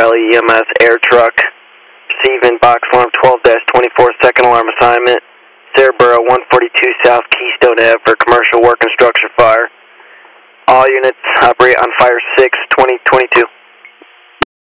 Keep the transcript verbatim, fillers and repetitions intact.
Valley E M S air truck. Receiving box alarm twelve dash twenty-four, second alarm assignment. Cerebro one forty-two South Keystone Ave for commercial work and structure fire. All units operate on fire six twenty twenty-two.